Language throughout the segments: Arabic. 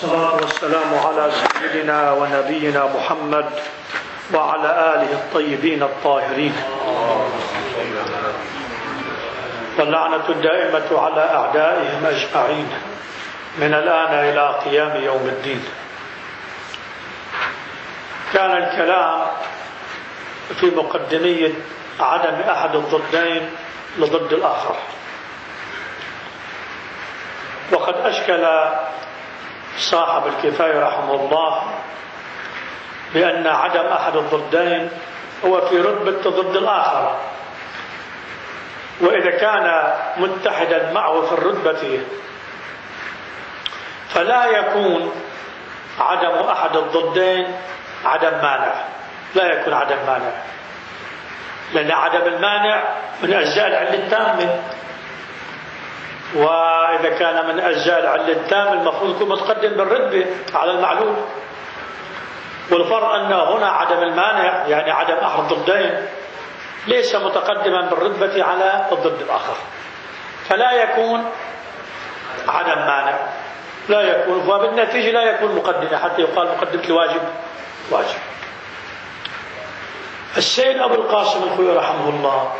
والصلاة والسلام على سيدنا ونبينا محمد وعلى آله الطيبين الطاهرين، واللعنة الدائمة على أعدائهم أجمعين من الآن إلى قيام يوم الدين. كان الكلام في مقدمية عدم أحد الضدين لضد الآخر، وقد أشكل صاحب الكفاية رحمه الله بأن عدم أحد الضدين هو في رتبة ضد الآخر، وإذا كان متحدا معه في الرتبة فلا يكون عدم أحد الضدين عدم مانع، لا يكون عدم مانع، لأن عدم المانع من أجزاء العلة التامة، وإذا كان من أجزاء العلة التامة المفروض يكون متقدم بالرتبة على المعلول. والفرق أن هنا عدم المانع يعني عدم أحد الضدين ليس متقدما بالرتبة على الضد الآخر، فلا يكون عدم مانع، لا يكون، وبالنتيجة لا يكون مقدمة حتى يقال مقدمة الواجب واجب. السيد أبو القاسم الخوئي رحمه الله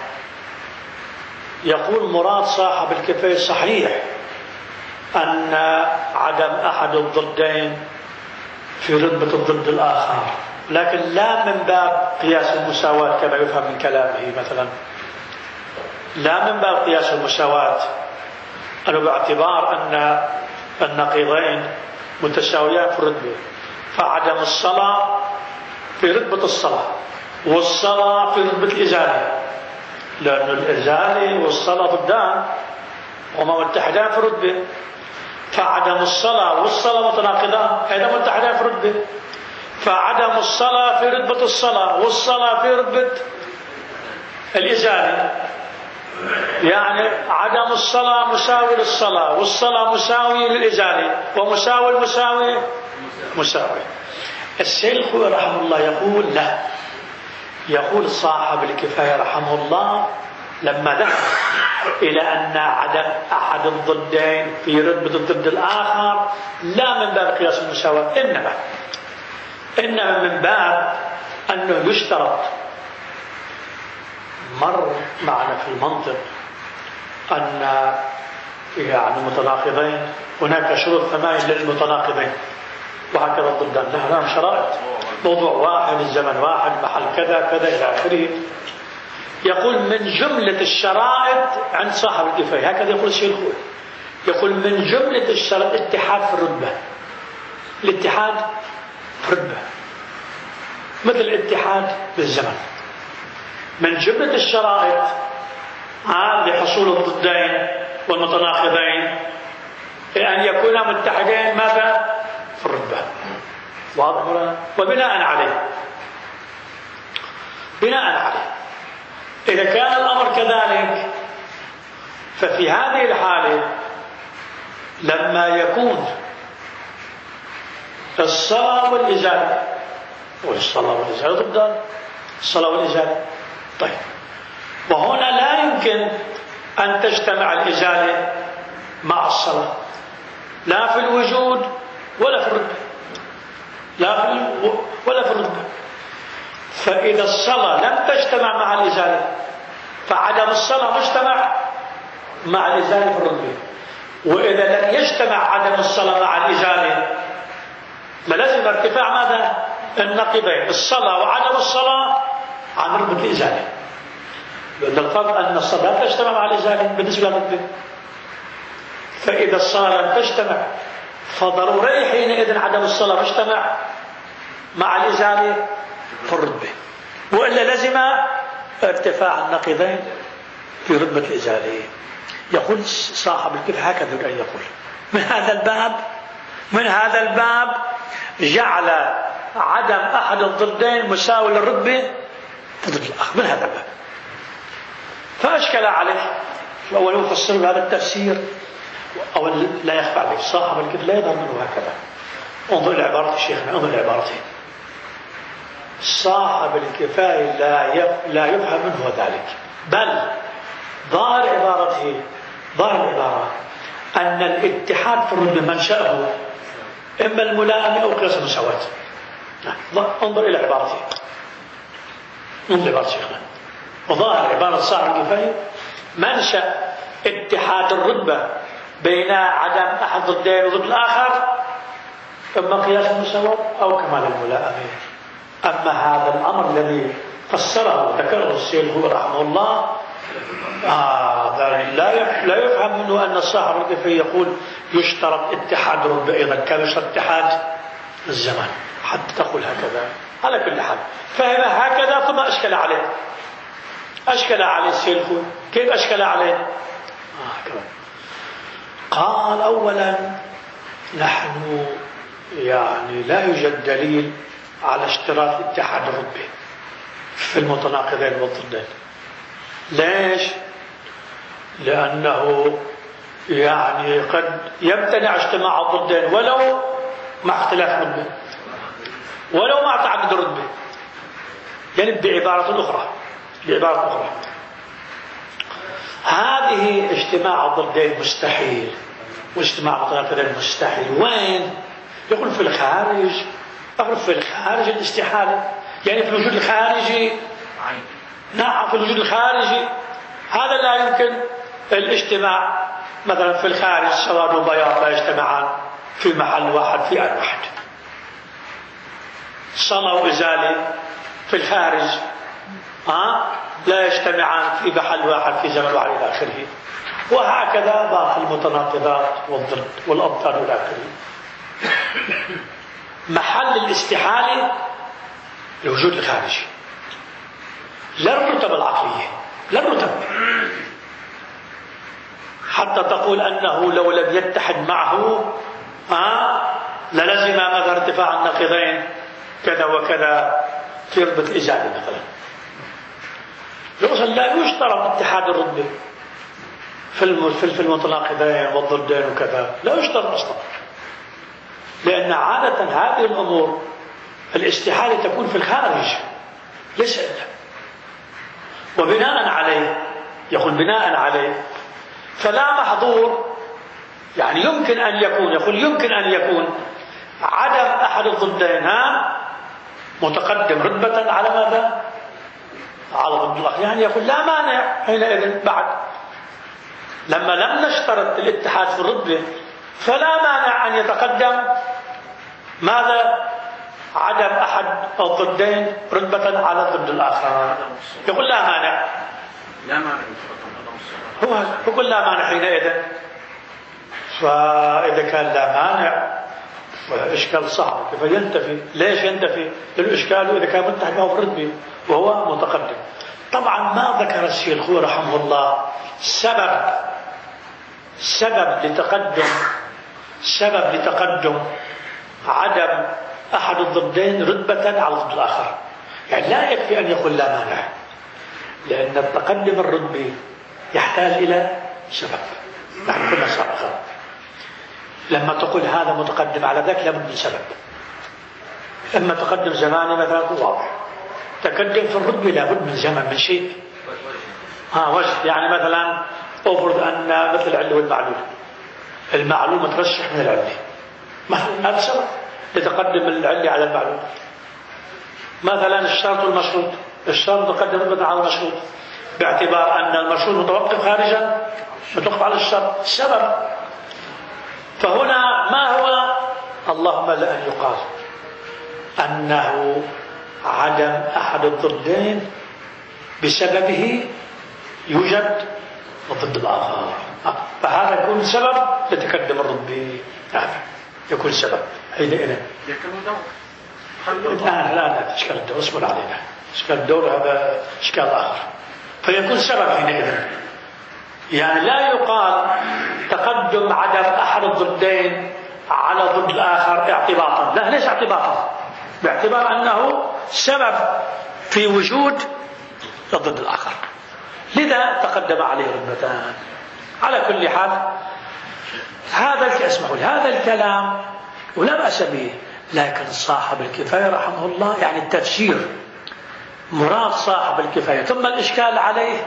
يقول مراد صاحب الكفاية صحيح أن عدم أحد الضدين في رتبة الضد الآخر، لكن لا من باب قياس المساواة كما يفهم من كلامه مثلا، لا من باب قياس المساواة، أنه باعتبار أن النقيضين متساويان في الرتبة، فعدم الصلاة في رتبة الصلاة والصلاة في رتبة الإزالة، لأن الإزالة والصلاة ضدان وما متحدان في الرتبة، فعدم الصلاة والصلاة متناقضان أيضا متحدان في الرتبة، فعدم الصلاة في رتبة الصلاة والصلاة في رتبة الإزالة، يعني عدم الصلاة مساوي للصلاة والصلاة مساوي للإزالة ومساوي المساوي مساوي. السيد الخوئي رحمه الله يقول لا، يقول صاحب الكفاية رحمه الله لما ذهب إلى أن عدم أحد الضدين في رتبة الضد الآخر لا من باب قياس المساواة، إنما من باب أنه يشترط، مر معنا في المنطق أن يعني المتناقضين هناك شروط 8 للمتناقضين وهكذا الضدان لهم شرائط، موضوع واحد، الزمن واحد، محل كذا كذا إلى آخره. يقول من جملة الشرائط عند صاحب الكفاية، هكذا يقول الشيخ الخوئي، يقول من جملة الشرائط الاتحاد في الرتبة، الاتحاد في الرتبة مثل الاتحاد بالزمن. من جملة الشرائط لحصول الضدين والمتناقضين أن يكونا متحدين ماذا؟ في الرتبة، واضح ولا؟ وبناء عليه إذا كان الأمر كذلك ففي هذه الحالة لما يكون الصلاة والإزالة، والصلاة والإزالة ضدان، الصلاة والإزالة، طيب، وهنا لا يمكن أن تجتمع الإزالة مع الصلاة لا في الوجود ولا في الرتبة، ولا في الرتبة. فإذا الصلاة لم تجتمع مع الإزالة فعدم الصلاة مجتمع مع الإزالة في الرتبة، وإذا لم يجتمع عدم الصلاة مع الإزالة فلازم ارتفاع ماذا؟ النقيضين، الصلاة وعدم الصلاة عن رتبة الإزالة، لأن الفرق أن الصلاة لا تجتمع مع الإزالة بالنسبة للرتبة، فإذا الصلاة لم تجتمع فضروري حينئذ عدم الصلاة مجتمع مع الإزالة في الرتبة، وإلا لزم ارتفاع النقيضين في رتبة الإزالة. يقول صاحب الكفاية هكذا أن يقول من هذا الباب جعل عدم أحد الضدين مساوي للرتبة ضد الآخر، من هذا الباب. فأشكل عليه وأول يفسر بهذا التفسير، أو لا يخفى عليه صاحب الكفاية لا يظهر منه هكذا. انظر إلى عبارة شيخنا، انظر إلى عبارته، صاحب الكفاية لا يفهم منه ذلك، بل ظاهر عبارته أن الاتحاد في الرتبة منشأه إما الملائمة أو قياس المساواة. انظر إلى عبارته، انظر عبارة شيخنا. وظاهر عبارة صاحب الكفاية منشأ اتحاد الرتبة بين عدم أحد ضدين وضد الآخر إما قياس المساواة أو كمال الملائمة. أما هذا الأمر الذي فسره وذكره السيد رحمه الله لا يفهم منه أن صاحب الكفاية يقول يشترط اتحاد الرتبة أيضا كما يشترط اتحاد الزمان حتى تقول هكذا. على كل حال فهم هكذا ثم أشكل عليه السيد كيف أشكل عليه؟ قال أولا نحن يعني لا يوجد دليل على اشتراط اتحاد الرتبة في المتناقضين والضدين. ليش؟ لأنه يعني قد يمتنع اجتماع الضدين ولو مع اختلاف رتبة، ولو مع تعدد الرتبة، يعني بعبارة أخرى هذه اجتماع الضدين مستحيل واجتماع المتناقضين مستحيل. وين؟ يقول في الخارج. أقول في الخارج الاستحالة، يعني في الوجود الخارجي. نعم في الوجود الخارجي هذا لا يمكن الاجتماع. مثلا في الخارج سواد وبياض لا يجتمعان في محل واحد في آن واحد. صلة وإزالة في الخارج لا يجتمعان في محل واحد في زمن واحد إلى آخره. وهكذا باقي المتناقضات والضد والأبطال إلى آخره. محل الاستحالة الوجود الخارجي، لا الرتب العقلية، لا الرتب، حتى تقول أنه لو لم يتحد معه للزم مثلا ارتفاع النقيضين كذا وكذا في رتبة الإزالة مثلا. يقصد لا يشترط اتحاد الرتبة في المتناقضين والضدين وكذا، لا يشترط أصلا، لأن عادة هذه الأمور الاستحالة تكون في الخارج ليس عندها. وبناء عليه يقول بناء عليه فلا محظور، يعني يمكن أن يكون عدم أحد الضدين متقدم رتبة على ماذا؟ على ضد الآخر. يعني يقول لا مانع حينئذ بعد لما لم نشترط الاتحاد في الرتبة فلا مانع أن يتقدم ماذا؟ عدم أحد الضدين رتبة على ضد الآخر. يقول لا مانع، هو يقول لا مانع حينئذ. فإذا كان لا مانع فإشكال صعب كيف ينتفي؟ ليش ينتفي؟ الإشكال إذا كان متحد معه في الرتبة وهو متقدم. طبعا ما ذكر الشيخ رحمه الله سبب لتقدم عدم أحد الضدين رتبة على ضد الآخر. يعني لا يكفي أن يقول لا مانع، لأن التقدم الرتبي يحتاج إلى سبب. نحن كنا سابقا لما تقول هذا متقدم على ذاك لابد من سبب. لما تقدم زماني مثلا واضح، تقدم في الرتبة لابد من زمن من شيء وجه. يعني مثلا أفرض أن مثل العلة المعلول مترشح من العلة، هذا سبب لتقدم العلة على المعلول. مثلا الشرط والمشروط، الشرط متقدم رتبة على المشروط باعتبار أن المشروط متوقف خارجا متوقف على الشرط سبب. فهنا ما هو؟ اللهم لا أن يقال أنه عدم أحد الضدين بسببه يوجد الضد الآخر، فهذا يكون سبب لتقدم الرتبة. يكون سبب حينئذ. لا إشكال الدور اصبر علينا، إشكال الدور هذا إشكال آخر. فيكون سبب حينئذ. يعني لا يقال تقدم عدم أحد الضدين على ضد الآخر اعتباطا، لا ليس اعتباطا، باعتبار أنه سبب في وجود الضد الآخر، لذا تقدم عليه رتبتان. على كل حال هذا الكلام ولا بأس به، لكن صاحب الكفاية رحمه الله يعني التفسير مراد صاحب الكفاية ثم الإشكال عليه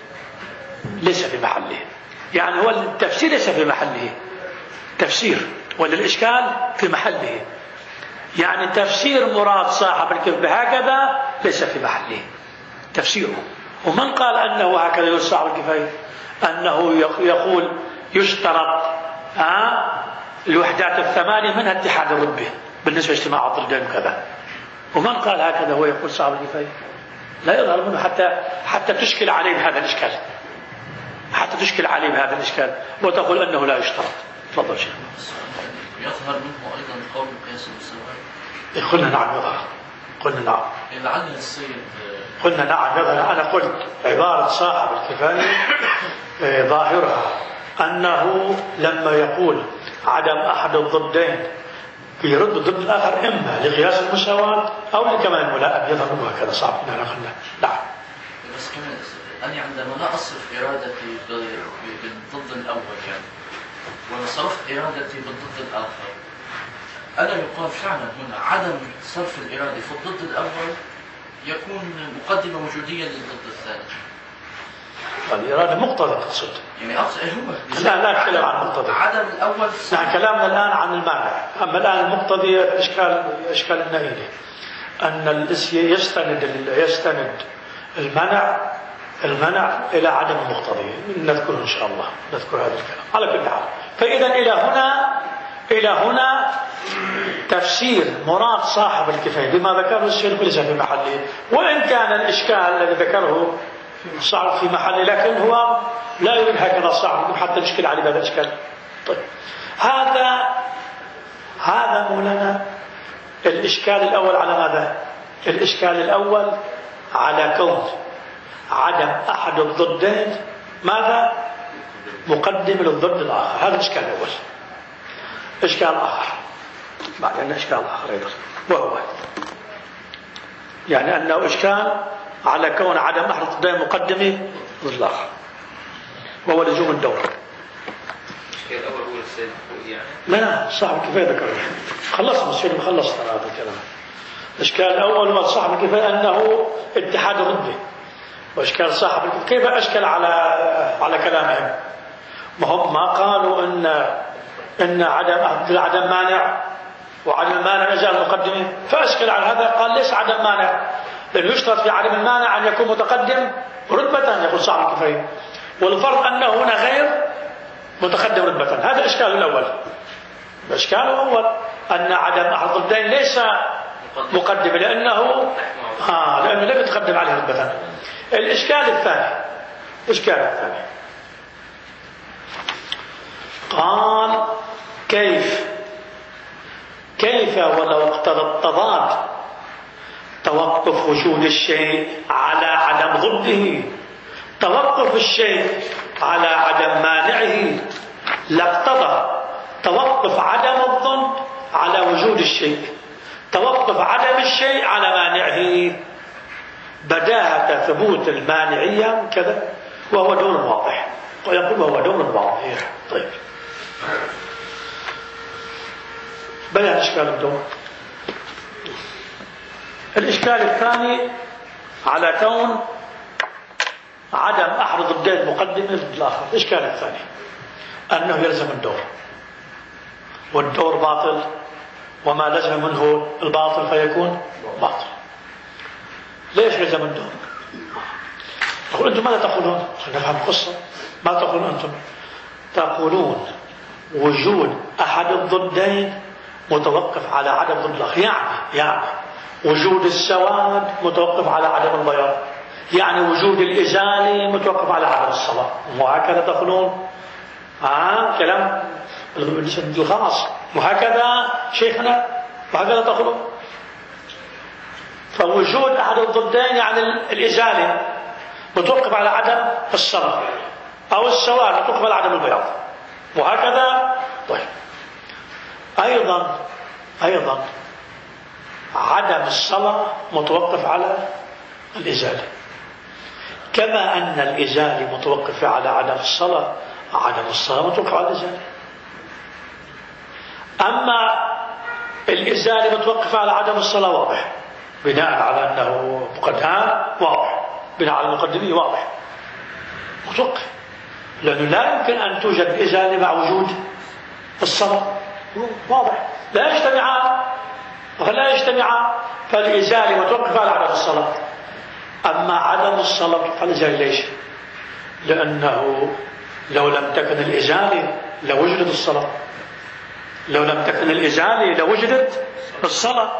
ليس في محله. يعني هو التفسير ليس في محله، تفسير وللإشكال في محله. يعني تفسير مراد صاحب الكفاية هكذا ليس في محله تفسيره. ومن قال أنه هكذا يقول صاحب الكفاية؟ أنه يقول يشترط الوحدات الثمانية منها اتحاد الرتبة بالنسبة لاجتماع الضدين كذا. ومن قال هكذا هو يقول صاحب الكفاية؟ لا يظهر منه حتى تشكل عليه بهذا الإشكال، حتى تشكل عليه بهذا الإشكال وتقول أنه لا يشترط. تفضل شيخ. يظهر منه أيضا قول قياس المساواة. قلنا نعم يظهر، قلنا نعم. لعل السيد قلنا نعم يظهر. أنا قلت عبارة صاحب الكفاية ظاهرها أنه لما يقول عدم أحد الضدين يرد الضد الآخر إما لقياس المساواة أو لكمال الملائمة. يظهر منه هكذا صعب. نعم. بس كمان أنا عندما لا أصرف إرادتي بالضد الأول يعني وأنا صرفت إرادتي بالضد الآخر، ألا يقال فعلا هنا عدم صرف الإرادة في الضد الأول يكون مقدمة وجودية للضد الثاني؟ الإرادة مقتضى تقصد يعني أقصد هو لا أتكلم عن مقتضى. عدم الأول نحن كلامنا الآن عن المانع. أما الآن المقتضي إشكال النائلي أن يستند المنع إلى عدم المقتضي. نذكره إن شاء الله، نذكر هذا الكلام على كل حال. فإذا إلى هنا تفسير مراد صاحب الكفاية بما ذكره الشيخ ليس في محله، وإن كان الإشكال الذي ذكره صعب في محله، لكن هو لا يريد هكذا صعب حتى يشكل عليه هذا الإشكال. طيب هذا مولانا الإشكال الأول على ماذا؟ الإشكال الأول على كون عدم أحد الضدين ماذا؟ مقدم للضد الآخر. هذا الإشكال الأول. إشكال آخر بعدين إشكال آخر أيضا، وهو يعني أنه إشكال على كون عدم أحد الضدين مقدم للآخر، وهو لزوم الدور. الإشكال الأول هو السيد يعني؟ لا صاحب الكفاية ذكره. خلصنا السلم، خلصنا هذا الكلام. الإشكال الأول هو صاحب الكفاية أنه اتحاد الرتبة، وإشكال صاحب الكفاية كيف أشكل على كلامهم؟ ما قالوا إن عدم مانع، وعدم المانع نزال المقدمة، فأشكل على هذا قال ليس عدم مانع، لأنه يشترط في عدم المانع أن يكون متقدم رتبة يقول صاحب الكفاية، والفرق أنه هنا غير متقدم رتبة. هذا الإشكال الأول. الإشكال الأول أن عدم أحد الضدين ليس مقدم لأنه لم يتقدم عليه رتبة. الإشكال الثاني قال كيف ولو اقتضى التضاد توقف وجود الشيء على عدم ضده، توقف الشيء على عدم مانعه لاقتضى توقف عدم الضد على وجود الشيء، توقف عدم الشيء على مانعه، بداهة ثبوت المانعية كذا، وهو دور واضح. ويقول وهو دور واضح. طيب بيان إشكال الدور. الإشكال الثاني على كون عدم أحد الضدين مقدمة للآخر. الإشكال الثاني أنه يلزم الدور، والدور باطل، وما لزم منه الباطل فيكون باطل. ليش يلزم الدور؟ تقول أنتم ماذا تقولون؟ خلينا نفهم القصة. ما تقولون أنتم؟ تقولون وجود أحد الضدين متوقف على عدم ضد الآخر، يعني وجود السواد متوقف على عدم البياض، يعني وجود الإزالة متوقف على عدم الصلاة، وهكذا تقولون كلام الخاص، وهكذا شيخنا، وهكذا تقولون. فوجود أحد الضدين يعني الإزالة متوقف على عدم الصلاة، أو السواد متوقف على عدم البياض، وهكذا. طيب أيضا عدم الصلاة متوقف على الإزالة، كما أن الإزالة متوقف على عدم الصلاة، عدم الصلاة متوقف على الإزالة. أما الإزالة متوقف على عدم الصلاة واضح، بناء على أنه مقدم واضح، بناء على المقدمية واضح متوقف، لأنه لا يمكن أن توجد إزالة مع وجود الصلاة، واضح. لا يجتمعان فالإزالة متوقف على عدم الصلاة. أما عدم الصلاة فالإزالة ليش؟ لأنه لو لم تكن الإزالة لوجدت الصلاة. لو لم تكن الإزالة لوجدت الصلاة.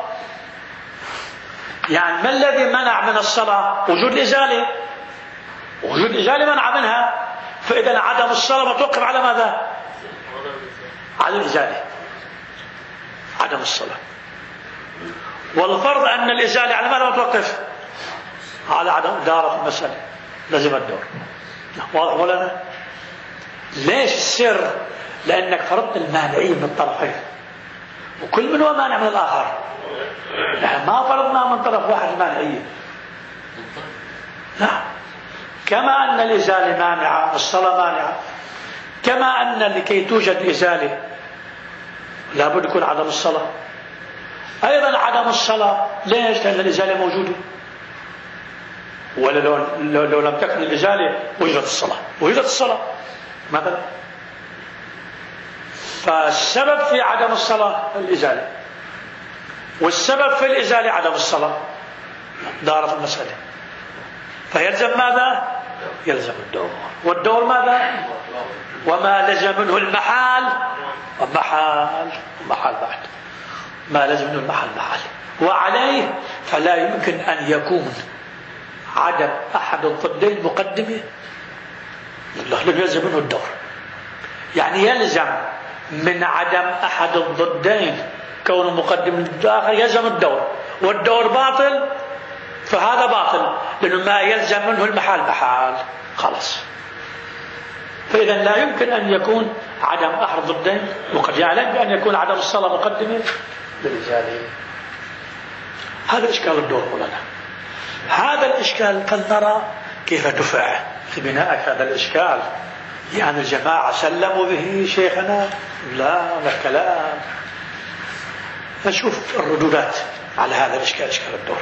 يعني ما الذي منع من الصلاة؟ وجود الإزالة. وجود الإزالة منع منها. فإذا عدم الصلاة متوقف على ماذا؟ على الإزالة. عدم الصلاة. والفرض أن الإزالة على ماذا متوقف؟ على عدم دارة المسألة. لازم الدور. واضح ولا لا؟ ليش السر؟ لأنك فرضت المانعية من الطرفين وكل منهما مانع من الآخر. نحن ما فرضنا من طرف واحد المانعية. نعم. كما أن الإزالة مانعة الصلاة مانعة، كما أن لكي توجد إزالة لابد يكون عدم الصلاة. أيضا عدم الصلاة ليش؟ لأن الإزالة موجودة. ولا لو لم تكن الإزالة وجدت الصلاة. وجدت الصلاة مثلا. فالسبب في عدم الصلاة الإزالة، والسبب في الإزالة عدم الصلاة. دارت المسألة. فيلزم ماذا؟ يلزم الدور. والدور ماذا؟ وما لزم منه المحال ومحال بعد. ما لزم منه المحال محال. وعليه فلا يمكن أن يكون عدم أحد الضدين مقدمة. يلزم منه الدور. يعني يلزم من عدم أحد الضدين كونه مقدم للآخر يلزم الدور. والدور باطل فهذا باطل، لأنه ما يلزم منه المحال محال. خلاص. فإذا لا يمكن أن يكون عدم أحد الضدين وقد يعلم بأن يكون عدم الصلاة مقدمة للإزالة. هذا إشكال الدور مولانا. هذا الإشكال فلنرى كيف دفع في بناء هذا الإشكال. يعني الجماعة سلموا به شيخنا؟ لا كلام. نشوف الردودات على هذا الإشكال، إشكال الدور.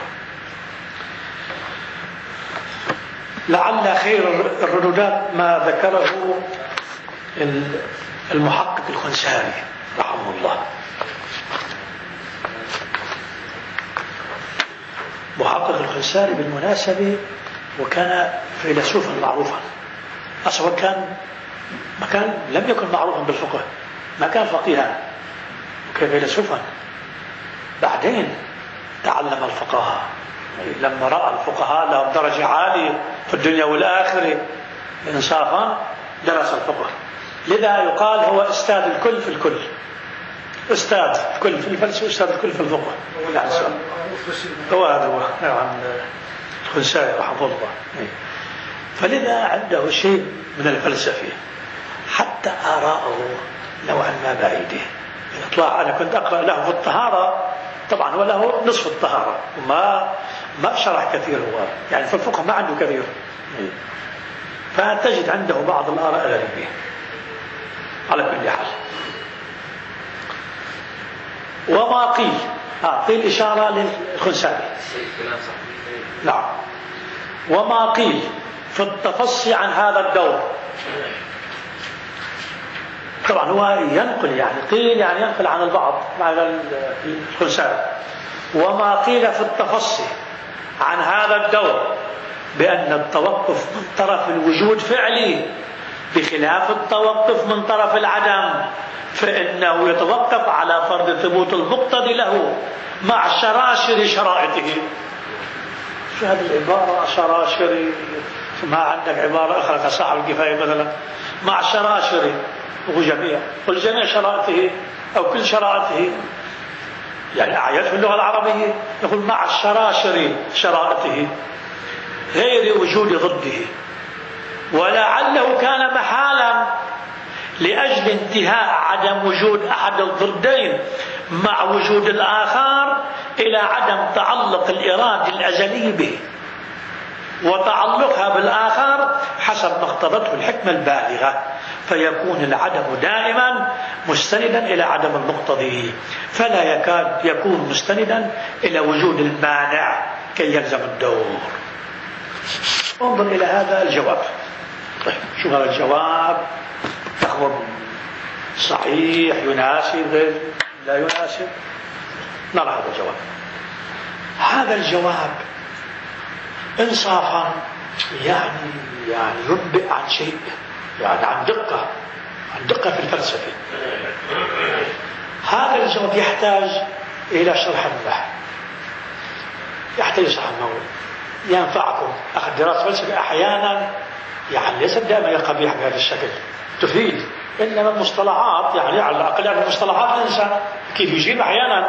لعل خير الردودات ما ذكره المحقق الخنساري رحمه الله. محقق الخنساري بالمناسبة وكان فيلسوفا معروفا. أصلا لم يكن معروفا بالفقه، ما كان فقيها، وكان فيلسوفا. بعدين تعلم الفقهاء لما رأى الفقهاء لهم درجة عالية في الدنيا والآخرة إنصافا درس الفقه. لذا يقال هو أستاذ الكل في الكل. أستاذ الكل في الفلسفة، أستاذ الكل في الفقه. هو الخنساري رحمه الله. فلذا عنده شيء من الفلسفة، حتى آراءه نوعا ما بعيدة. الإطلاع أنا كنت أقرأ له في الطهارة، طبعا هو له نصف الطهارة وما شرح كثير. هو يعني في الفقه ما عنده كثير. فتجد عنده بعض الآراء غريبة. على كل حال، وما قيل إشارة للخنساري. نعم. وما قيل في التفصي عن هذا الدور. طبعا هو ينقل، يعني قيل يعني ينقل عن البعض على الخنساري. وما قيل في التفصي عن هذا الدور بأن التوقف من طرف الوجود فعلي بخلاف التوقف من طرف العدم، فإنه يتوقف على فرض ثبوت المقتضي له مع شراشر شرائطه. شو هذه العبارة شراشر؟ ما عندك عبارة أخرى كصاحب الكفاية مثلا؟ مع شراشر قل جميع شرائطه أو كل شرائطه، يعني أعياد في اللغة العربية يقول مع الشراشر شرائطه غير وجود ضده. ولعله كان محالا لأجل انتهاء عدم وجود أحد الضدين مع وجود الآخر إلى عدم تعلق الإرادة الأزلي به وتعلقها بالآخر حسب ما اقتضته الحكمة البالغة، فيكون العدم دائما مستندا إلى عدم المقتضي، فلا يكاد يكون مستندا إلى وجود المانع كي يلزم الدور. انظر إلى هذا الجواب. طيب شو هذا الجواب؟ تخبر صحيح، يناسب، غير لا يناسب. نرى هذا الجواب. هذا الجواب إنصافا يعني ينبئ عن شيء، يعني عن دقة في الفلسفة. هذا الجواب يحتاج إلى شرح له، يحتاج شرح له ينفعكم. أخذ دراسة فلسفة أحيانا يعني ليست دائما قبيح بهذا الشكل، تفيد، إنما المصطلحات يعني على الأقل يعني المصطلحات الإنسان كيف يجيب أحيانا.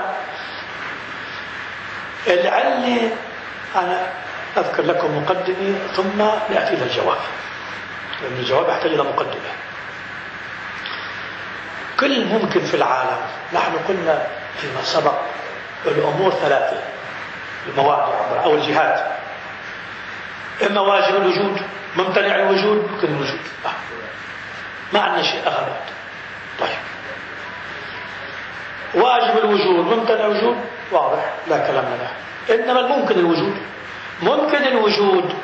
العلة أنا أذكر لكم مقدمة ثم نأتي إلى الجواب، لأن الجواب يحتاج إلى مقدمة. كل ممكن في العالم، نحن قلنا فيما سبق الأمور ثلاثة، الموانع أو الجهات، إما واجب الوجود، ممتنع الوجود، ممكن الوجود. ما عندنا شيء أغلب. طيب، واجب الوجود، ممتنع الوجود، واضح لا كلام له. إنما الممكن الوجود، ممكن الوجود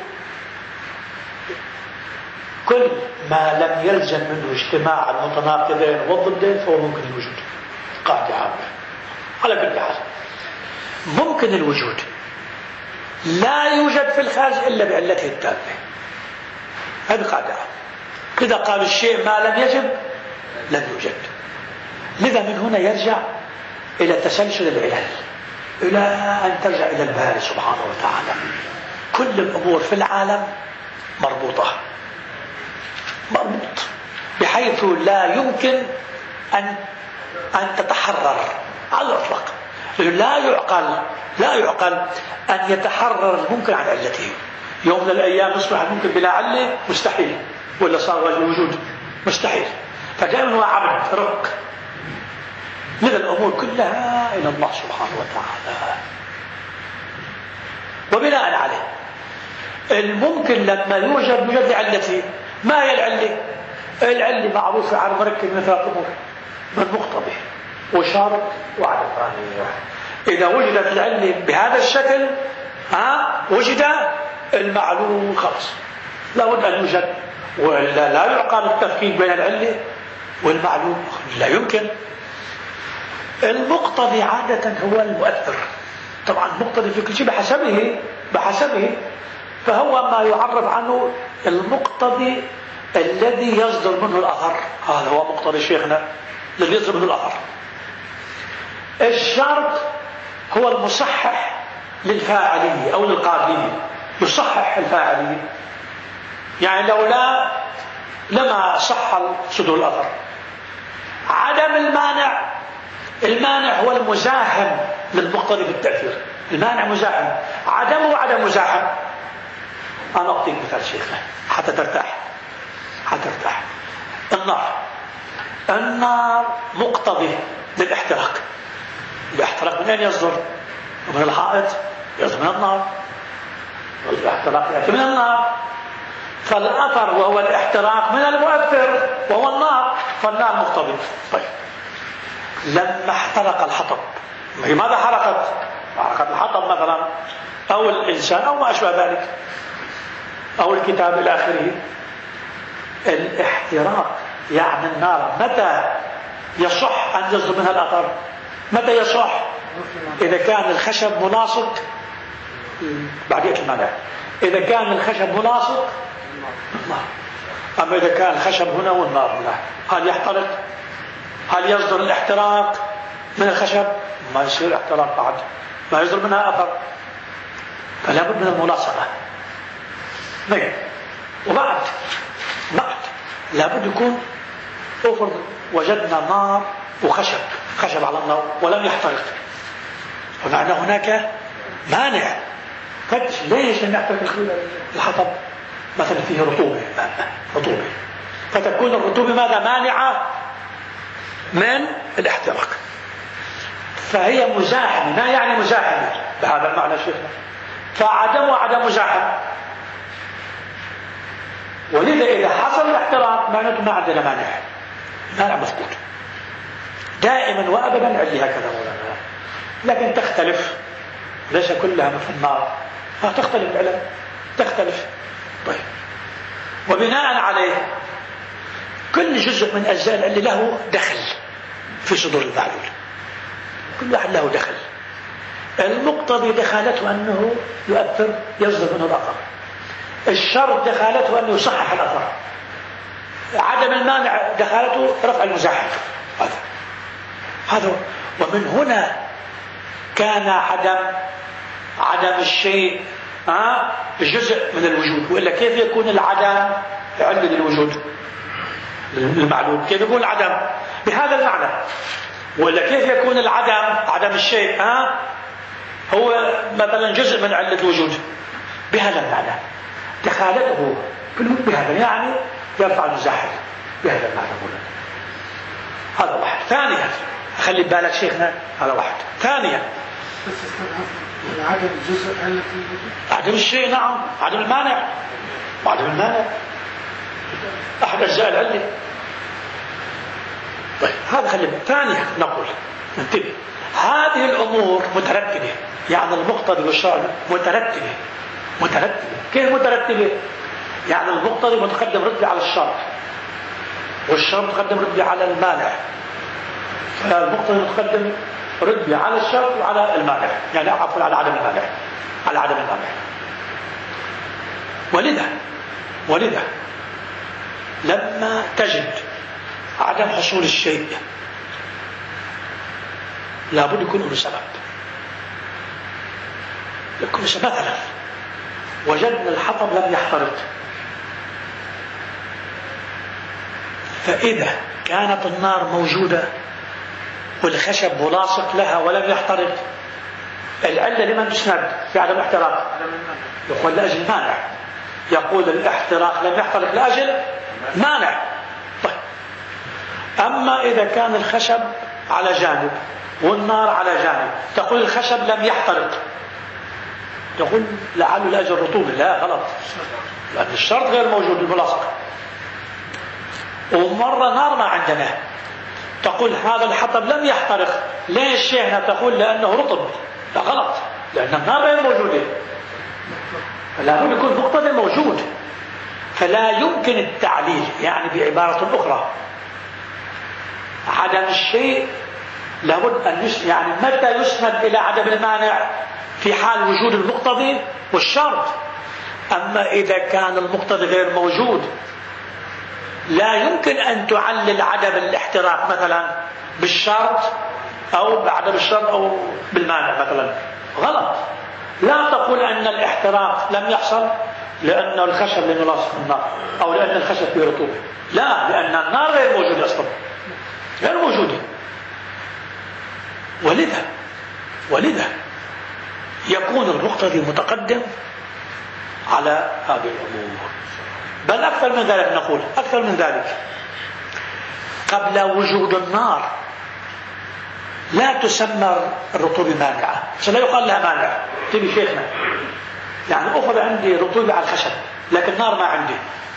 كل ما لم يلزم منه اجتماع المتناقضين والضدين فهو ممكن الوجود. قاعدة عامة على كل حال. ممكن الوجود لا يوجد في الخارج إلا بعلته التامة، هذه قاعدة. إذا قال الشيء ما لم يجب لم يوجد. لذا من هنا يرجع إلى تسلسل العلل، إلى أن ترجع إلى الباري سبحانه وتعالى. كل الأمور في العالم مربوط بحيث لا يمكن أن تتحرر على الإطلاق. لا يعقل أن يتحرر الممكن عن علته. يوم من الأيام يصبح الممكن بلا علة مستحيل، ولا صار واجب الوجود مستحيل. فدائما هو عبد رق. لذا الأمور كلها إلى الله سبحانه وتعالى. وبناء عليه الممكن لما يوجد لعلته. ما هي العلة؟ العلة معروفة على مركب من ثلاث أمور: من مقتضي وشرط وعدم مانع. إذا وجدت العلة بهذا الشكل وجد المعلوم خلص، لا بد أن يوجد، ولا لا يعقل التفكيك بين العلة والمعلوم، لا يمكن. المقتضي عادة هو المؤثر. طبعا المقتضي في كل شيء بحسبه، فهو ما يعرف عنه المقتضي الذي يصدر منه الأثر. هذا هو مقتضي شيخنا الذي يصدر منه الأثر. الشرط هو المصحح للفاعلية أو للقابلية، يصحح الفاعلية. يعني لولا لما صح صدور الأثر. عدم المانع هو المزاحم للمقتضي في التأثير. المانع مزاحم، عدمه عدم مزاحم. أنا أعطيك مثال شيخنا حتى ترتاح. النار مقتضي للاحتراق. الاحتراق من أين يصدر؟ من الحائط، يصدر من النار، والاحتراق يأتي من النار. فالأثر وهو الاحتراق من المؤثر وهو النار، فالنار مقتضي. طيب، لما احترق الحطب، لماذا حرقت الحطب مثلا، أو الإنسان أو ما أشبه ذلك، أو الكتاب إلى آخره. الاحتراق يعني النار متى يصح أن يصدر منها الأثر؟ متى يصح؟ إذا كان الخشب ملاصق، بعدية المانع، إذا كان الخشب ملاصق النار. أما إذا كان الخشب هنا والنار هنا، هل يحترق؟ هل يصدر الاحتراق من الخشب؟ ما يصير احتراق بعد، ما يصدر منها أثر. فلا بد من الملاصقة. وبعد لابد يكون أفرض وجدنا نار وخشب على النار ولم يحترق، فمعنى هناك مانع. فتش ليش لم يحترق الحطب؟ مثلا فيه رطوبة، فتكون الرطوبة ماذا؟ مانعة من الاحتراق، فهي مزاحمة. ما يعني مزاحمة بهذا المعنى شيخنا؟ فعدم وعدم مزاحمة. ولذا إذا حصل الاحتراق معناته ما عندنا مانع مفقود دائما وأبدا. علي هكذا مولانا، لكن تختلف، ليس كلها مثل النار، تختلف العلم، تختلف. طيب، وبناء عليه كل جزء من أجزاء العلة له دخل في صدور المعلول، كل واحد له دخل. المقتضي دخالته أنه يؤثر يصدر منه الأثر، الشرط دخالته أنه يصحح الأثر، عدم المانع دخالته رفع المزاحم. هذا ومن هنا كان عدم الشيء جزء من الوجود. وإلا كيف يكون العدم علة للوجود المعلوم؟ كيف يكون العدم بهذا المعنى؟ وإلا كيف يكون عدم الشيء هو مثلا جزء من علة الوجود بهذا المعنى؟ دخالته بهذا يعني يرفع المزاحم بهذا المعنى. هذا واحد. ثانيا خلي بالك شيخنا، هذا واحد. ثانيا عدم جزء علة الوجود، عدم الشيء، نعم، عدم المانع، وعدم المانع أحد أجزاء العلة. طيب هذا خلي بالك. ثانيا نقول انتبه، هذه الأمور مترتبة، يعني المقتضي والشرط مترتبة. كيف مترتبة؟ يعني المقتضي متقدم رتبة على الشرط، والشرط متقدم رتبة على المانع، فالمقتضي متقدم رتبة على الشرط وعلى المانع، يعني عفوا على عدم المانع. ولذا لما تجد عدم حصول الشيء لابد يكون له سبب. مثلا وجدنا الحطب لم يحترق، فإذا كانت النار موجودة والخشب ملاصق لها ولم يحترق، العلة لمن تسند في عدم الاحتراق؟ يقول لأجل مانع. يقول الاحتراق لم يحترق لأجل مانع. طيب أما إذا كان الخشب على جانب والنار على جانب، تقول الخشب لم يحترق، تقول لعله لأجل الرطوبة. لا، غلط، لأن الشرط غير موجود الملاصق. ومرة نار ما عندنا، تقول هذا الحطب لم يحترق. ليش هنا تقول لأنه رطب؟ لا، غلط، لأن النار غير موجودة، فلا بد يكون مقتضى موجود. فلا يمكن التعليل، يعني بعبارة أخرى عدم الشيء لابد أن يعني متى يسند إلى عدم المانع؟ في حال وجود المقتضي والشرط. أما إذا كان المقتضي غير موجود لا يمكن أن تعلل عدم الاحتراق مثلا بالشرط أو بعدم الشرط أو بالمانع مثلا. غلط. لا تقول أن الاحتراق لم يحصل لأن الخشب لم يلاصق النار أو لأن الخشب فيه رطوبة. لا، لأن النار غير موجودة أصلا، غير موجودة. ولذا يكون المقتضي متقدم على هذه الأمور. بل أكثر من ذلك، نقول أكثر من ذلك، قبل وجود النار لا تسمى الرطوبة مانعة، لا يقال لها مانع. تبي شيخنا، يعني أخذ عندي رطوبة على الخشب لكن النار ما عندي،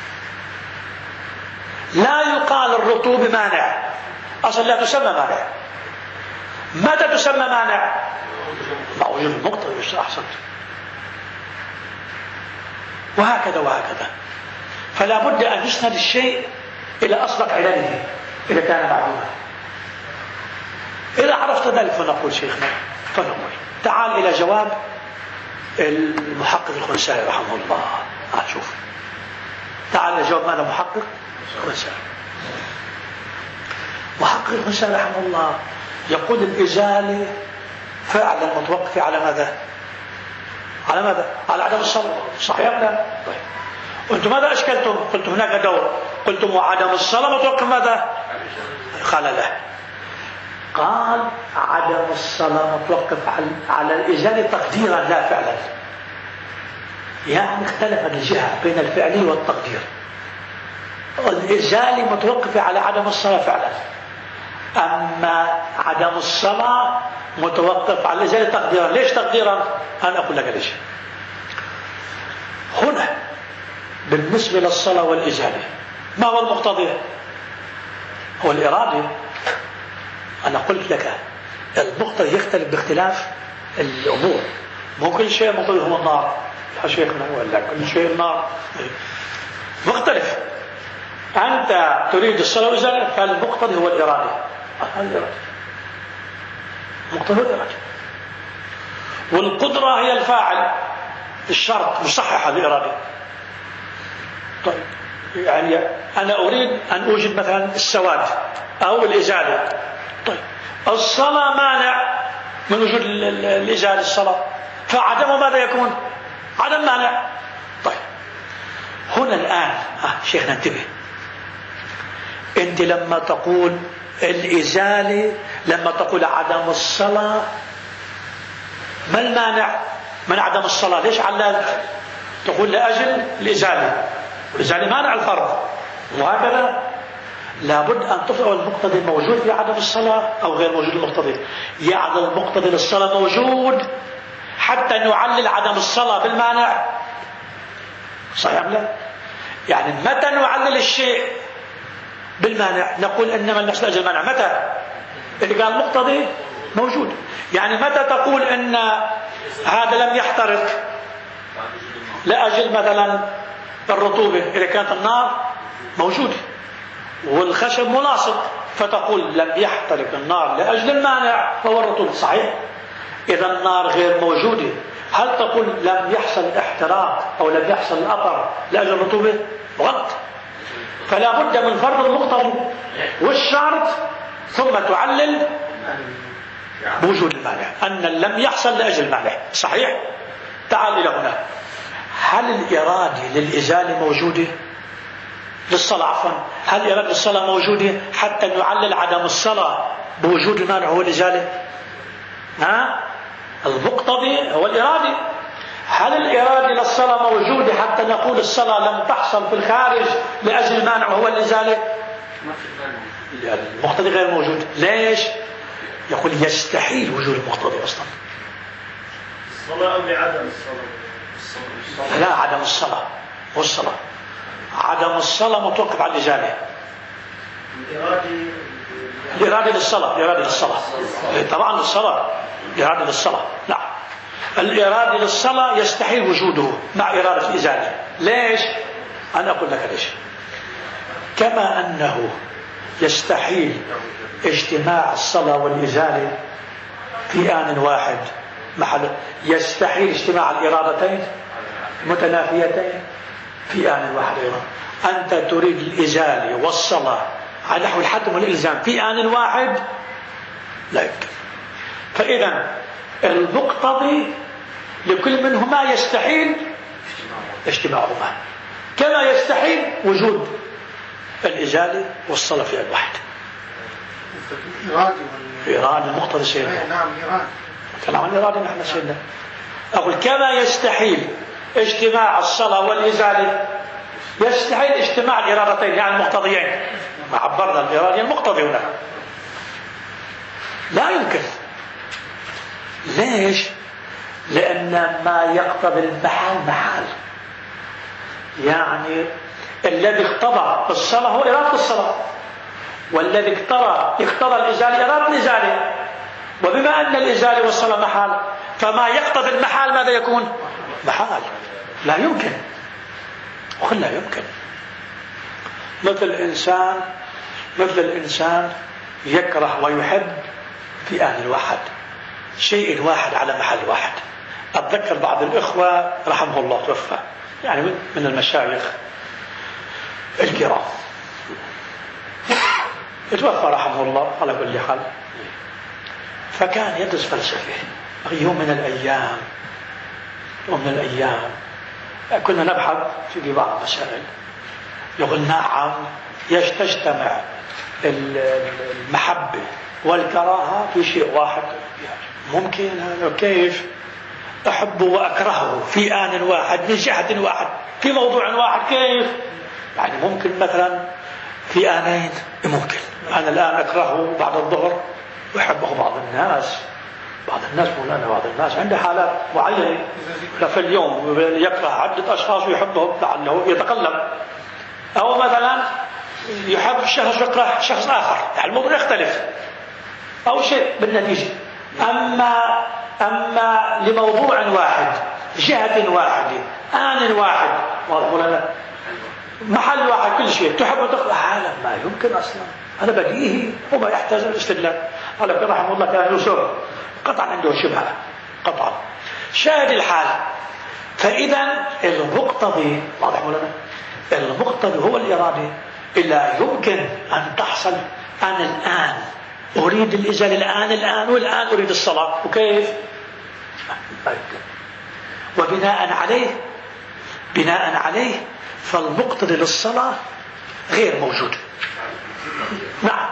لا يقال الرطوبة مانع، أصلا لا تسمى مانع. متى تسمى مانع؟ مع وجود المقتضي مش أحسنت. وهكذا. فلا بد أن يسند الشيء إلى أصدق علله إذا كان معلوما. إذا عرفت ذلك فنقول شيخنا، تعال إلى جواب المحقق الخنسائي رحمه الله. شوف، تعال إلى جواب ماذا محقق الخنسائي. محقق الخنسائي رحمه الله يقول الإزالة فعلا متوقف على ماذا؟ على عدم الصلاة. صحيح لا؟ طيب، وانتم ماذا أشكلتم؟ قلتم هناك دور، قلتم وعدم الصلاة متوقف ماذا؟ قال لا، قال عدم الصلاة متوقف على الإزالة تقديرا لا فعلا. يعني اختلفت الجهة بين الفعلي والتقدير. الإزالة متوقفة على عدم الصلاة فعلا، أما عدم الصلاة متوقف على الإزالة تقديرا. ليش تقديرا؟ أنا أقول لك ليش. هنا بالنسبة للصلاة والإزالة ما هو المقتضي؟ هو الإرادة. أنا قلت لك المقتضي يختلف باختلاف الأمور، مو كل شيء مقتضي هو النار. يا شيخنا ولا كل شيء النار مختلف. أنت تريد الصلاة والإزالة، فالمقتضي هو الإرادة. المقتضي هو الإرادة، والقدرة هي الفاعل، الشرط مصحح الإرادة. طيب يعني أنا أريد أن أوجد مثلا السواد أو الإزالة. طيب الصلاة مانع من وجود الإزالة، الصلاة، فعدمه ماذا يكون؟ عدم مانع. طيب هنا الآن شيخنا انتبه، أنت لما تقول الإزالة، لما تقول عدم الصلاة، ما المانع من عدم الصلاة؟ ليش عللت؟ تقول لأجل الإزالة، والإزالة مانع الفرض، وهكذا لابد أن تفرق المقتضي موجود في عدم الصلاة أو غير موجود المقتضي. يعني المقتضي للصلاة موجود حتى نعلل عدم الصلاة بالمانع، صحيح لا؟ يعني متى نعلل الشيء بالمانع؟ نقول إنما النفس لأجل المانع. متى؟ اللي قال المقتضي موجود. يعني متى تقول إن هذا لم يحترق لأجل مثلا الرطوبة، إذا كانت النار موجودة والخشب ملاصق، فتقول لم يحترق النار لأجل المانع وهو الرطوبة، صحيح؟ إذا النار غير موجودة، هل تقول لم يحصل احتراق أو لم يحصل الأثر لأجل الرطوبة؟ غلط. فلا بد من فرض المقتضي والشرط ثم تعلل بوجود المانع، أن لم يحصل لأجل المانع، صحيح؟ تعال إلى هنا، هل الإرادة للإزالة موجودة؟ للصلاة عفوا، هل إرادة الصلاة موجودة حتى نعلل عدم الصلاة بوجود المانع هو الإزالة؟ المقتضي هو الإرادة. هل الإرادة للصلاة موجودة حتى نقول الصلاة لم تحصل في الخارج لأجل المانع وهو الإزالة؟ المقتضي غير موجود. ليش؟ يقول يستحيل وجود المقتضي أصلا. الصلاة أو لعدم الصلاة؟ لا، عدم الصلاة والصلاة. عدم الصلاة متوقف على الإزالة. الإرادة للصلاة، الإرادة للصلاة طبعا للصلاة، الإرادة للصلاة، نعم. الإرادة للصلاة يستحيل وجوده مع إرادة الإزالة. ليش؟ أنا أقول لك ليش. كما أنه يستحيل اجتماع الصلاة والإزالة في آن واحد محل، يستحيل اجتماع الإرادتين متنافيتين في آن واحد أيضا. أنت تريد الإزالة والصلاة على نحو الحتم والإلزام في آن واحد، لا يمكن. فإذا المقتضي لكل منهما يستحيل اجتماعهما، كما يستحيل وجود الإزالة والصلاة في آن واحد. إرادة المقتضي سيدنا. نعم إرادة. كلام عن إرادة نحن سيدنا. أقول كما يستحيل اجتماع الصلاة والإزالة يستحيل اجتماع الإرادتين، يعني المقتضيين. ما عبرنا الإرادة المقتضي هنا لا يمكن. ليش؟ لأن ما يقتضي المحال محال. يعني الذي اقتضى الصلاة هو إرادة الصلاة، والذي اقتضى الإزالة إرادة الإزالة. وبما أن الإزالة والصلاة محال، فما يقتضي المحال ماذا يكون؟ محال. لا يمكن، وقل لا يمكن. مثل الإنسان يكره ويحب في آن واحد، شيء واحد على محل واحد. أتذكر بعض الإخوة رحمه الله توفى، يعني من المشايخ الكرام، توفى رحمه الله على كل حال. فكان يدرس فلسفة. يوم من الأيام كنا نبحث في بعض المسائل، يقول نعم تجتمع المحبة والكراهة في شيء واحد. ممكن هذا؟ كيف؟ أحبه وأكرهه في آن واحد من جهة واحد في موضوع واحد. كيف؟ يعني ممكن مثلا في آنين، ممكن أنا الآن أكرهه بعد الظهر ويحبه بعض الناس مولانا، بعض الناس عنده حالات معينة، ففي اليوم يكره عدة أشخاص ويحبه لعله يتقلب، أو مثلا يحب شخص ويكره شخص آخر، يعني الموضوع يختلف أو شيء بالنتيجة. أما لموضوع واحد، جهة واحدة، آن واحد، مولانا محل واحد كل شيء تحب وتقول عالم ما يمكن أصلا، هذا بديهي وما يحتاج الاستدلال. على كده رحمه الله كان يسر قطعا عنده شبهة قطعا. شاهد الحال. فإذا المقتضي واضح لنا، المقتضي هو الإرادة. إلا يمكن أن تحصل أنا الآن أريد الإزالة الآن والآن أريد الصلاة، وكيف؟ وبناء عليه فالمقتضي للصلاة غير موجود. نعم.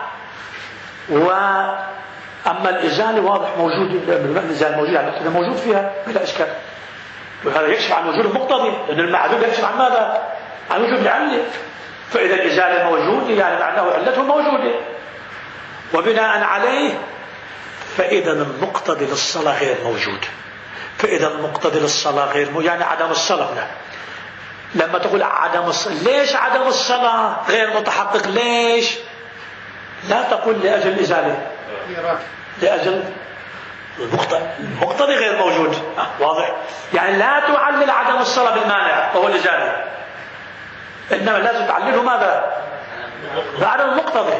وأما الإزالة واضح موجود، الإزالة موجود يعني موجود فيها بلا إشكال، وهذا يكشف عن وجود المقتضي، لأن المعدود يكشف عن ماذا؟ عن وجود العلة. فإذا الإزالة موجودة يعني معناه علته موجودة. وبناء عليه فإذا المقتضي للصلاة غير موجود. فإذا المقتضي للصلاة غير موجود يعني عدم الصلاة. لا. لما تقول عدم الصلاة، ليش عدم الصلاة غير متحقق؟ ليش؟ لا تقول لأجل الإزالة، لأجل المقتضي غير موجود. واضح؟ يعني لا تعلل عدم الصلاة بالمانع وهو الإزالة، إنما لازم تعلله ماذا؟ عدم المقتضي.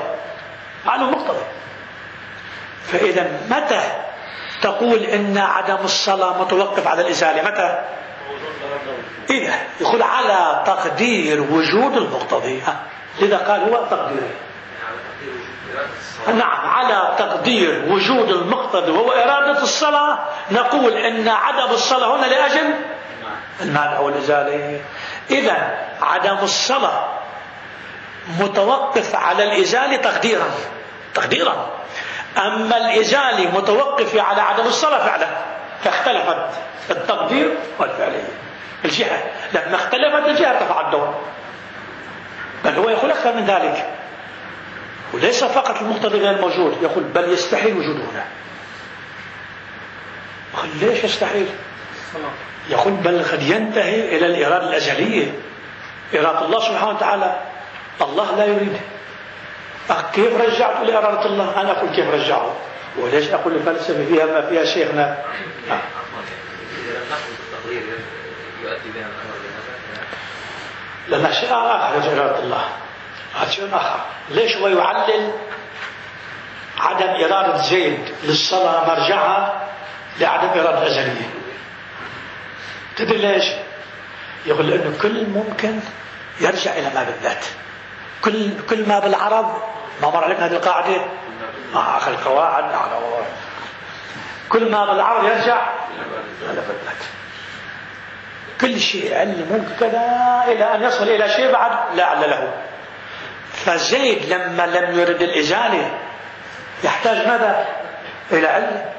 فإذا متى تقول إن عدم الصلاة متوقف على الإزالة؟ متى؟ إذا يقول على تقدير وجود المقتضي. لذا قال هو تقدير. نعم، على تقدير وجود المقتضي وهو إرادة الصلاة نقول إن عدم الصلاة هنا لأجل المانع والإزالة. إذا عدم الصلاة متوقف على الإزالة تقديرا، أما الإزالة متوقف على عدم الصلاة فعلا. فاختلفت التقدير والفعلية الجهة. لما اختلفت الجهة ارتفع الدور، بل هو يقول أكثر من ذلك، وليس فقط المقتضي غير موجود، يقول بل يستحيل وجوده هنا. يقول ليش يستحيل؟ يقول بل قد ينتهي إلى الإرادة الأزلية، إرادة الله سبحانه وتعالى. الله لا يريد. كيف رجعت لإرادة الله؟ أنا أقول كيف رجعه، وليش أقول الفلسفة فيها ما فيها شيخنا. لأن شيء آخر إرادة الله، هذا شيء آخر. ليش هو يعلل عدم إرادة زيد للصلاة مرجعها لعدم إرادة أزلية؟ تدري ليش؟ يقول لأنه كل ممكن يرجع إلى ما بالذات. كل ما بالعرب، ما مر عليك هذه القاعدة مع أخي القواعد، كل ما بالعرب يرجع إلى بالذات. كل شيء علم ممكن كذا إلى أن يصل إلى شيء بعد لا عل له. فزيد لما لم يرد الإزالة يحتاج ماذا؟ إلى علة.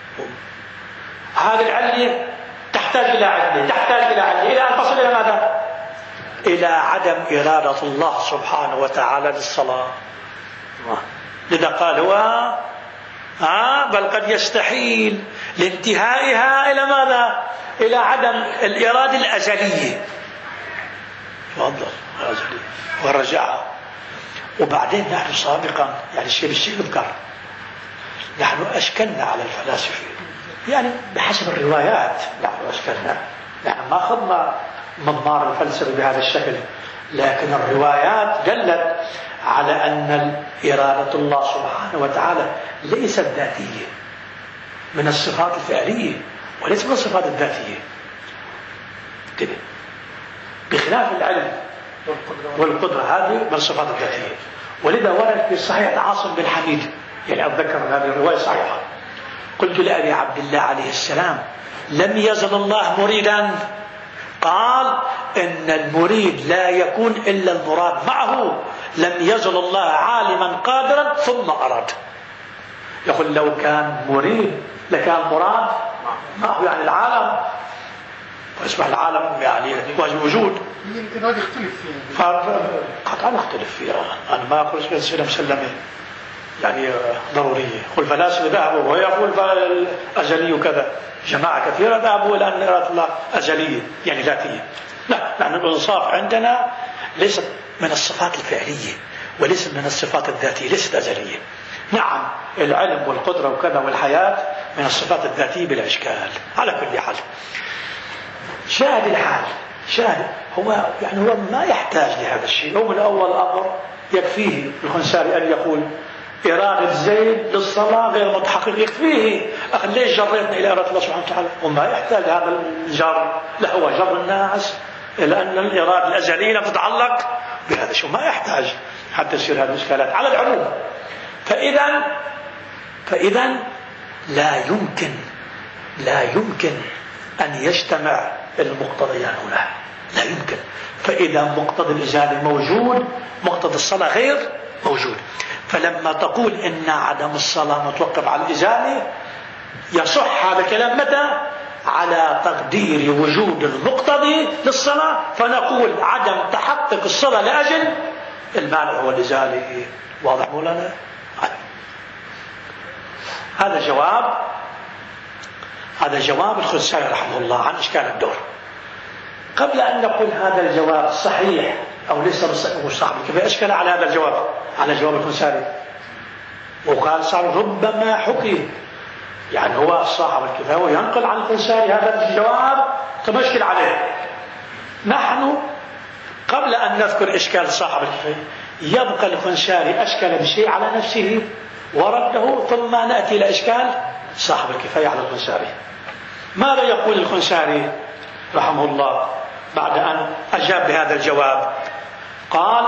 هذه العلة تحتاج إلى علة إلى أن تصل إلى ماذا؟ إلى عدم إرادة الله سبحانه وتعالى للصلاة. لذا قال هو بل قد يستحيل لانتهائها إلى ماذا؟ إلى عدم الإرادة الأزلية. تفضل الأزلية والرجعة. وبعدين نحن سابقا يعني الشيء بالشيء يذكر، نحن أشكلنا على الفلاسفة يعني بحسب الروايات. نحن أشكلنا، نحن ما أخذنا مضمار الفلسفة بهذا الشكل، لكن الروايات دلت على أن إرادة الله سبحانه وتعالى ليست ذاتية، من الصفات الفعلية وليس من الصفات الذاتية. بخلاف العلم والقدرة هذه من الصفات الذاتية. ولذا ورد في صحيح عاصم بن حميد، يعني أتذكر هذه الرواية صحيحة، قلت لأبي عبد الله عليه السلام لم يزل الله مريدا؟ قال إن المريد لا يكون إلا المراد معه، لم يزل الله عالما قادرا ثم أراد. يقول لو كان مريد لكان مراد معه، يعني العالم، واسمع العالم يعني وجود الإرادة يختلف فيها. قطعا نختلف فيها. أنا ما أقول سلسلة مسلمة يعني ضرورية. يقول فلاسفة ذهبوا ويقول أزلي وكذا، جماعة كثيرة ذهبوا إلى أن إرادة الله أزلية يعني ذاتية. لا، نحن الإنصاف عندنا ليست من الصفات الفعلية وليست من الصفات الذاتية، ليست أزلية. نعم العلم والقدرة وكذا والحياة من الصفات الذاتية بلا إشكال. على كل حال شاهد الحال، شاهد هو ما يحتاج لهذا الشيء. هو من أول أمر يكفيه الخنساري أن يقول إرادة زيد للصلاة غير متحقق، يكفيه. ليش جريتنا إلى إرادة الله سبحانه وتعالى؟ وما يحتاج هذا الجر، لا هو جر الناس لأن الإرادة الأزلية لم تتعلق بهذا الشيء، ما يحتاج حتى يصير هذه الإشكالات على العموم. فإذا لا يمكن أن يجتمع المقتضيان هنا، لا يمكن. فإذا مقتضى الإزالة موجود، مقتضى الصلاة غير موجود. فلما تقول إن عدم الصلاة متوقف على الإزالة، يصح هذا الكلام متى؟ على تقدير وجود المقتضي للصلاة، فنقول عدم تحقق الصلاة لأجل المانع هو الإزالة. واضح مولانا؟ هذا جواب الخنسائي رحمه الله عن إشكال الدور. قبل أن نقول هذا الجواب صحيح أو ليس صحيح، كيف أشكل على هذا الجواب، على جواب الخنسائي؟ وقال صار ربما حكي، يعني هو صاحب الكفاية وينقل عن الخنسائي هذا الجواب تمشكل عليه. نحن قبل أن نذكر إشكال صاحب الكفاية يبقى الخنسائي أشكل بشيء على نفسه ورده، ثم نأتي إلى إشكال صاحب الكفاية على الخنسائي. ماذا يقول الخنسائي رحمه الله بعد أن أجاب بهذا الجواب؟ قال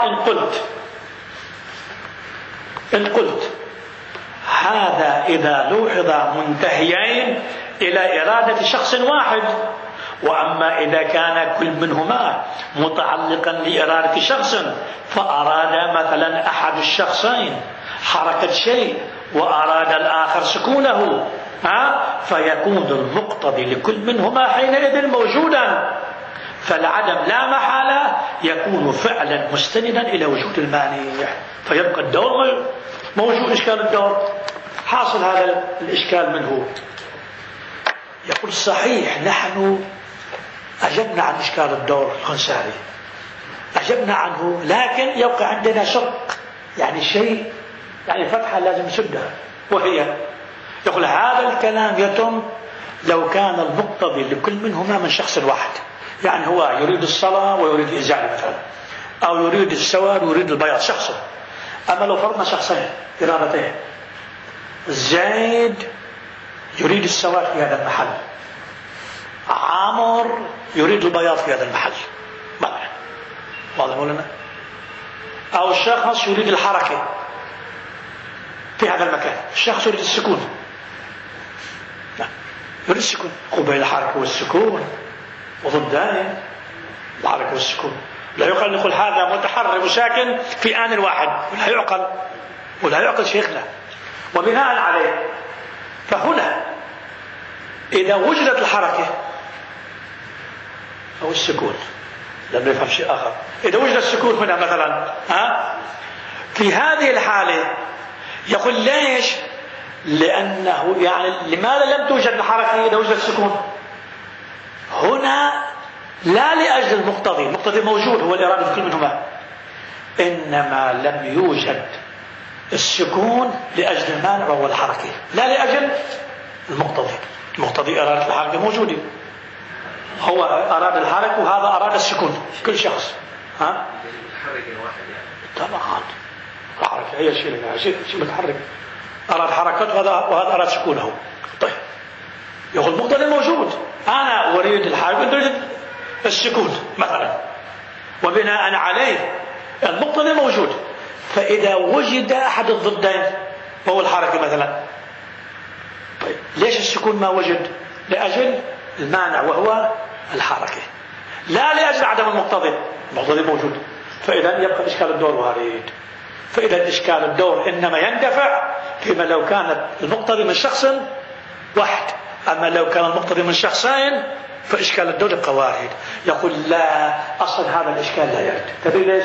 إن قلت هذا إذا لوحظ منتهيين إلى إرادة شخص واحد، وأما إذا كان كل منهما متعلقا لإرادة شخص، فأراد مثلا أحد الشخصين حركة شيء وأراد الآخر سكونه، فيكون المقتضي لكل منهما حينئذ موجودا، فالعدم لا محالة يكون فعلا مستندا إلى وجود المانع، فيبقى الدور موجود. إشكال الدور حاصل هذا الإشكال منه. يقول صحيح نحن أجبنا عن إشكال الدور الخنسائي، أجبنا عنه، لكن يبقى عندنا شق، يعني شيء، يعني فتحة لازم نسدها، وهي يقول هذا الكلام يتم لو كان المقتضي لكل منهما من شخص واحد، يعني هو يريد الصلاة ويريد الإزالة مثلا، أو يريد السواد ويريد البياض شخصا. أما لو فرضنا شخصين إرادتين، زيد يريد السواد في هذا المحل، عامر يريد البياض في هذا المحل مثلا، واضح لنا؟ أو الشخص يريد الحركة في هذا المكان، الشخص يريد السكون، يريد السكون. قبيل الحركة والسكون وضدان الحركة والسكون. لا يقال نقول هذا متحرك وساكن في آن واحد، ولا يعقل شيخنا. وبناء عليه فهنا إذا وجدت الحركة أو السكون، لم يفهم شيء آخر، إذا وجد السكون هنا مثلا، في هذه الحالة يقول ليش؟ لأنه يعني لماذا لم توجد الحركة إذا وجد السكون؟ هنا لا لأجل المقتضي، المقتضي موجود هو الإرادة في كل منهما، إنما لم يوجد السكون لأجل المانع وهو الحركة، لا لأجل المقتضي. المقتضي إرادة الحركة موجودة، هو أراد الحركة وهذا أراد السكون، كل شخص الحركة الواحد يعني. طبعا الحركة هي شيء متحرك، أراد حركته وهذا أراد سكونه. طيب يقول المقتضي موجود، أنا أريد الحركة وأنت تريد السكون مثلا، وبناء عليه المقتضي موجود. فإذا وجد أحد الضدين وهو الحركة مثلا، طيب ليش السكون ما وجد؟ لأجل المانع وهو الحركة، لا لأجل عدم المقتضي. المقتضي موجود، فإذا يبقى إشكال الدور وارد. فإذا إشكال الدور إنما يندفع فيما لو كانت المقتضي من شخص واحد، أما لو كان المقتضي من شخصين فإشكال الدور يبقى وارد. يقول لا، أصل هذا الإشكال لا يرد. تدري ليش؟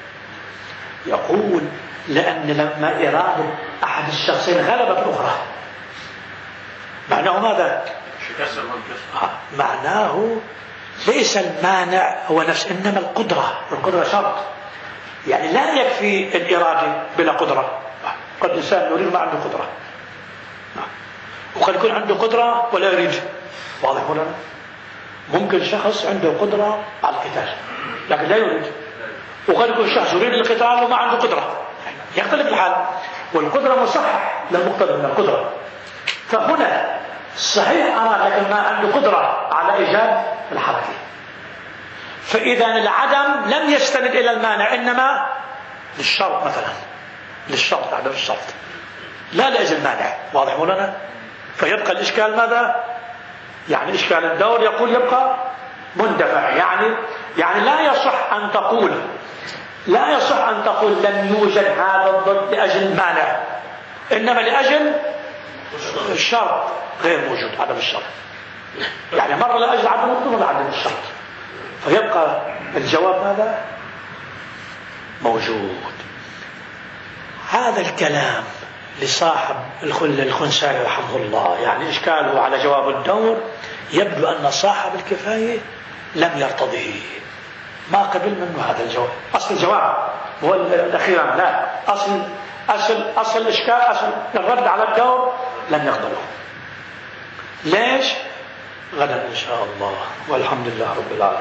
يقول لأن لما إرادة أحد الشخصين غلبت الأخرى، معناه ماذا؟ معناه ليس المانع هو نفس، إنما القدرة شرط. يعني لا يكفي الإرادة بلا قدرة، قد إنسان يريد ما عنده قدرة، وقد يكون عنده قدرة ولا يريد. واضح ولا لا؟ ممكن شخص عنده قدرة على القتال لكن لا يريد، وقد يكون شخص يريد القتال وما عنده قدرة، يختلف الحال، والقدرة مصحح للمقتضى من القدرة. فهنا صحيح أراد لكن ما عنده قدرة على إيجاد الحركة، فإذا العدم لم يستند إلى المانع إنما للشرط، مثلا للشرط، عدم الشرط لا لأجل المانع. واضح مولانا؟ فيبقى الإشكال ماذا؟ يعني إشكال الدور يقول يبقى مندفع، يعني لا يصح أن تقول لم يوجد هذا الضد لأجل المانع، إنما لأجل الشرط غير موجود، عدم الشرط. يعني مرة لأجل عدم الضد ولا عدم الشرط، فيبقى الجواب ماذا؟ موجود. هذا الكلام لصاحب الخنسائي رحمه الله، يعني إشكاله على جواب الدور يبدو أن صاحب الكفاية لم يرتضه، ما قبل منه هذا الجواب. أصل الجواب هو الأخيرا، لا أصل الإشكال، أصل الرد على الدور لم يقبله. ليش؟ غدا إن شاء الله، والحمد لله رب العالمين.